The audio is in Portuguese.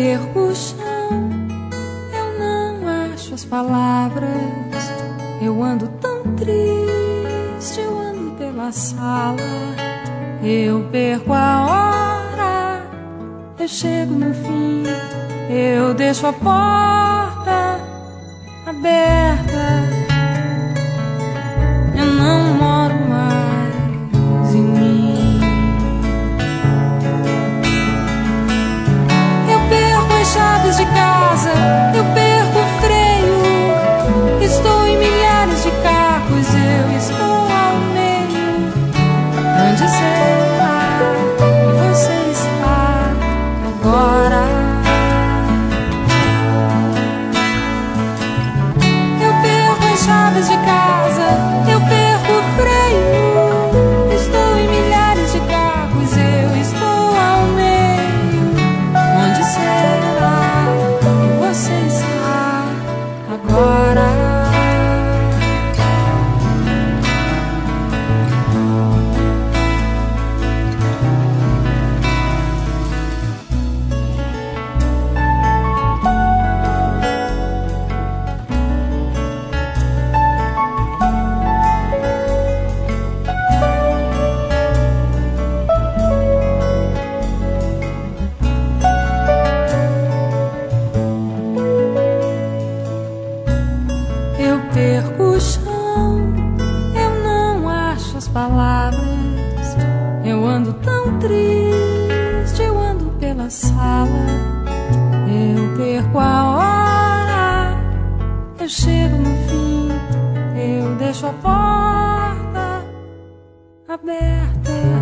perco o chão, eu não acho as palavras. Eu ando tão triste, eu ando pela sala. Eu perco a hora, eu chego no fim, eu deixo a porta aberta. Eu não moro mais em mim. Eu perco as chaves de casa, eu perco o freio. Estou em milhares de carros, eu estou ao meio. Onde será que você está agora? Eu perco as chaves de casa, eu perco o freio. Estou em milhares de carros, eu estou ao meio. Onde será que você está agora? Eu perco o chão, eu não acho as palavras. Eu ando tão triste, eu ando pela sala. Eu perco a hora, eu chego no fim, eu deixo a porta aberta.